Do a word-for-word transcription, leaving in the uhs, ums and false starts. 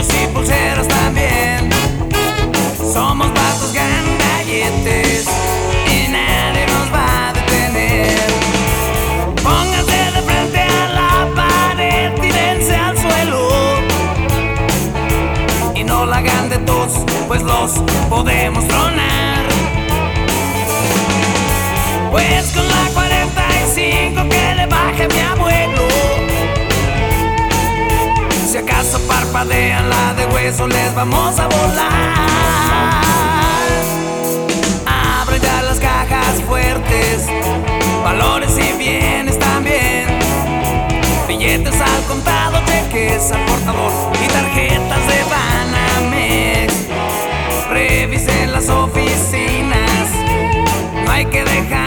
anillos y pulseras también. Somos vatos gandalletes y nadie nos va a detener. Pónganse de frente a la pared, tírense al suelo y no la hagan de tos, pues los podemos tronar. Pues con la cuarenta y cinco que le baje a mi abuelo, si acaso parpadean la de hueso, les vamos a volar. Abren ya las cajas fuertes, valores y bienes también, billetes al contado, cheques al portador y tarjetas de Banamex. Revisen las oficinas, no hay que dejar